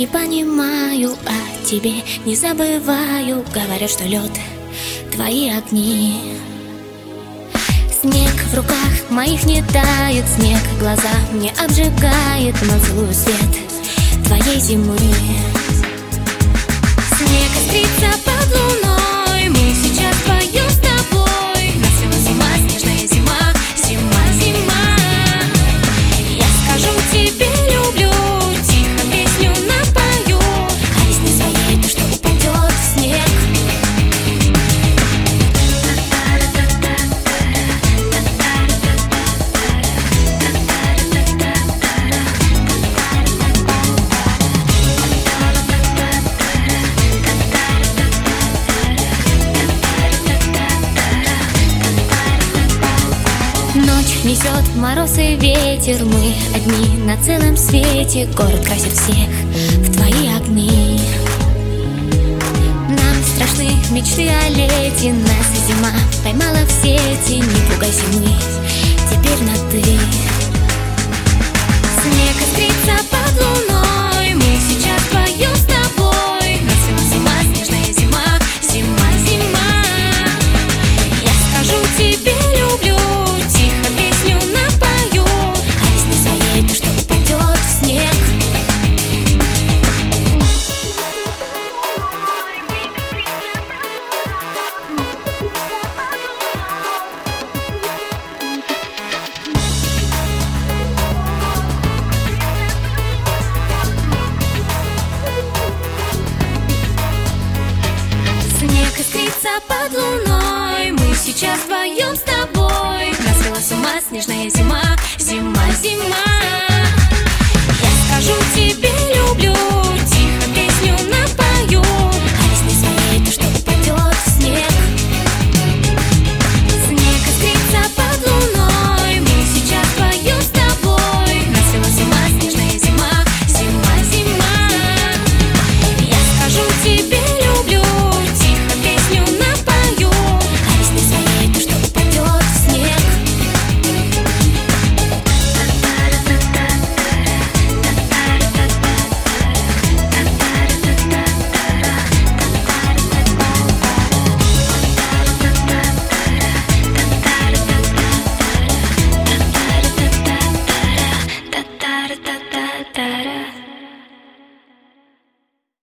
не понимаю о тебе, не забываю. Говорят, что лед — твои огни. Снег в руках моих не тает, снег глаза мне обжигает, но целую свет твоей зимы. Снег искрится под луной, мы сейчас вдвоем с тобой. Нас всего зима, снежная зима, зима, зима. Я скажу тебе люблю, тихо песню напою, а весне своей то, что упадет в снег. Ночь несет мороз и ветер, мы одни на целом свете. Город красит всех в твои огни. Нам страшны мечты о лете, нас зима поймала в сети. Не пугай зимы, теперь на ты. Снег искрится под луной, мы сейчас вдвоем с тобой. Нас всего зима, снежная зима, зима, зима. Я скажу тебе люблю, тихо песню напою, а весне своей то, что упадет в снег. Снег искрится под луной, мы сейчас вдвоем с тобой.